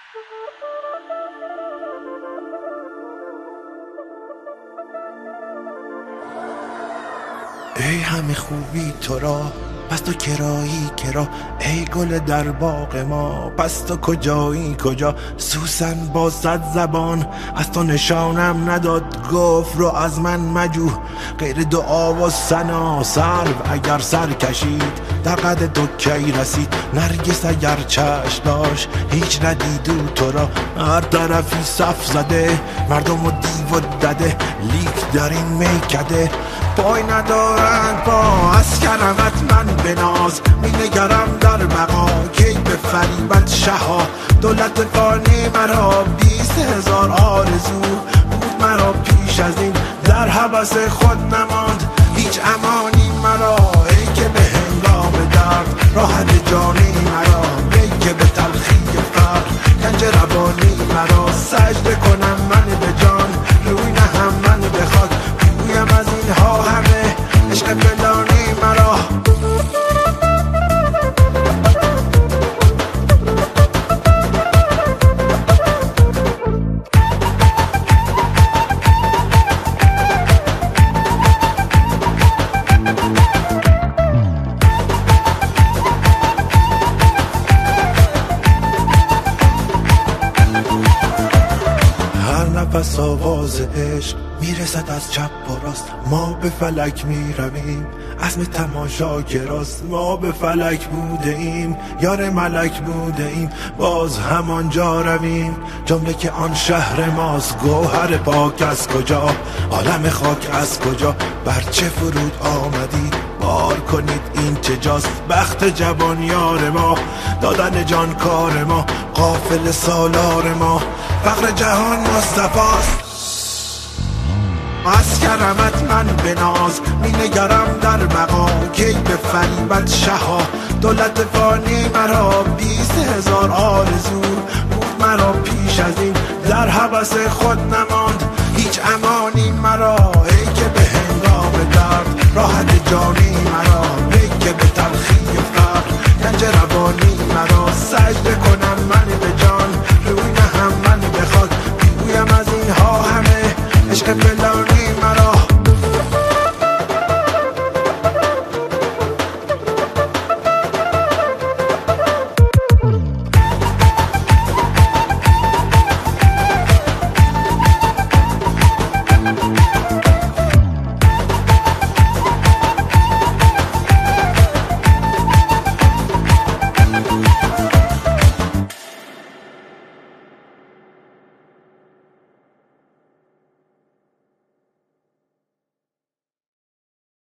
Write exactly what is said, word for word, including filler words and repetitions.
ای همه خوبی تو را پس تو کرایی کرا، ای گل در باغ ما پس تو کجایی کجا. سوسن با صد زبان از تو نشانم نداد، گفت رو از من مجو غیر دعا و ثنا. سرو اگر سر کشید در قد تو کی رسید، نرگس اگر چشم داشت هیچ ندیدو تو را. هر طرفی صف زده مردم و دیو و دده، لیک در این میکده پای ندارند پا. از کرمت من به ناز می نگرم در بقا، کی به فریبت شها. دولت فانی مرا بیست هزار آرزو بود مرا پیش از این، در هوس خود نماند هیچ امانی مرا. ای که به هنگام درد راحت جانی مرا، ای که به تلخی فقر گنج روانی مرا. سجده کنم من به جان روی نهم من به خاک، گویم از اینها همه عشق فلانی مرا. نفس آواز عشق میرسد از چپ و راست، ما به فلک میرویم عزم تماشا گراست. ما به فلک بوده ایم یار ملک بوده ایم، باز همانجا رویم جمله که آن شهر ماست. گوهر پاک از کجا عالم خاک از کجا، بر چه فرود آمدید بار کنید این چه جاست. بخت جوان یار ما دادن جان کار ما، قافل سالار ما فقر جهان مصطفاست. از کرمت من به ناز می نگرم در بقا، کی به فریبت شها. دولت فانی مرا بیست هزار آرزو بود مرا پیش از این، در هوس خود نماند هیچ امانی مرا. ای که به هنگام درد راحت جانی مرا، ای که به تلخی فقر گنج روانی مرا. سجده